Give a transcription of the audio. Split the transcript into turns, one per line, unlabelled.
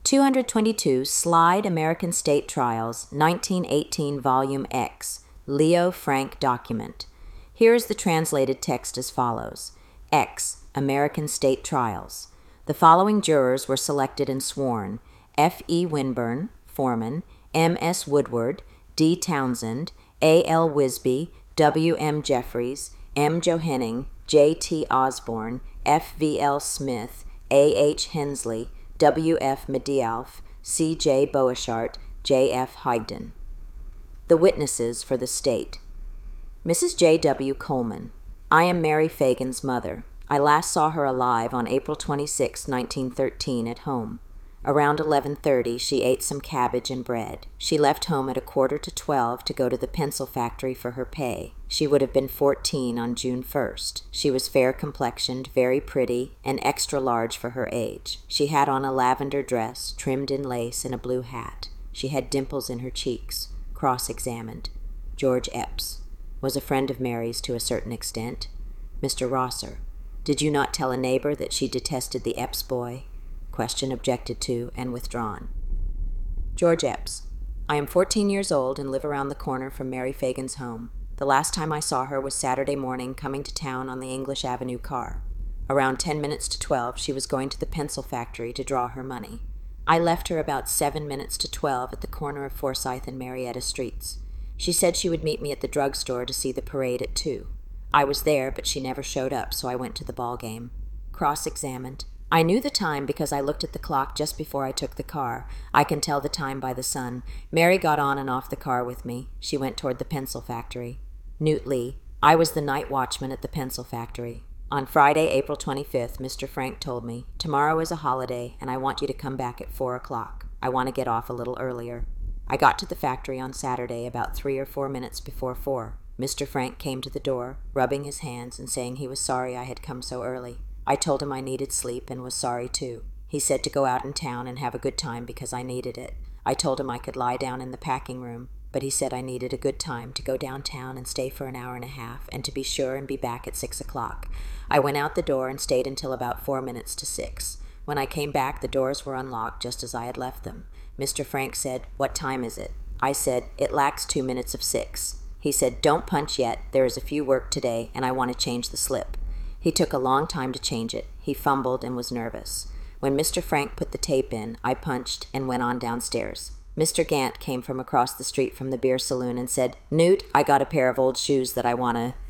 222 Slide American State Trials, 1918 Volume X, Leo Frank Document. Here is the translated text as follows. X, American State Trials. The following jurors were selected and sworn: F. E. Winburn, foreman; M. S. Woodward, D. Townsend, A. L. Wisby, W. M. Jeffries, M. Johenning, J. T. Osborne, F. V. L. Smith, A. H. Hensley, W. F. Medialf, C. J. Boishart, J. F. Higdon. The witnesses for the state. Mrs. J. W. Coleman. I am Mary Fagan's mother. I last saw her alive on April 26, 1913, at home. Around 11:30, she ate some cabbage and bread. She left home at 11:45 to go to the pencil factory for her pay. She would have been 14 on June 1st. She was fair-complexioned, very pretty, and extra large for her age. She had on a lavender dress, trimmed in lace, and a blue hat. She had dimples in her cheeks. Cross-examined. George Epps. Was a friend of Mary's to a certain extent. Mr. Rosser. Did you not tell a neighbor that she detested the Epps boy? Question objected to and withdrawn. George Epps. I am 14 years old and live around the corner from Mary Fagan's home. The last time I saw her was Saturday morning coming to town on the English Avenue car. Around 10 minutes to 12, she was going to the pencil factory to draw her money. I left her about 7 minutes to 12 at the corner of Forsyth and Marietta Streets. She said she would meet me at the drugstore to see the parade at 2. I was there, but she never showed up, so I went to the ball game. Cross-examined. I knew the time because I looked at the clock just before I took the car. I can tell the time by the sun. Mary got on and off the car with me. She went toward the pencil factory. Newt Lee. I was the night watchman at the pencil factory. On Friday, April 25th, Mr. Frank told me, tomorrow is a holiday, and I want you to come back at 4 o'clock. I want to get off a little earlier. I got to the factory on Saturday about 3 or 4 minutes before 4. Mr. Frank came to the door, rubbing his hands and saying he was sorry I had come so early. I told him I needed sleep and was sorry too. He said to go out in town and have a good time because I needed it. I told him I could lie down in the packing room, but he said I needed a good time to go downtown and stay for an hour and a half and to be sure and be back at 6 o'clock. I went out the door and stayed until about 4 minutes to 6. When I came back, the doors were unlocked just as I had left them. Mr. Frank said, "What time is it?" I said, "It lacks 2 minutes of 6. He said, "Don't punch yet. There is a few work today, and I want to change the slip." He took a long time to change it. He fumbled and was nervous. When Mr. Frank put the tape in, I punched and went on downstairs. Mr. Gant came from across the street from the beer saloon and said, "Newt, I got a pair of old shoes that I want to..."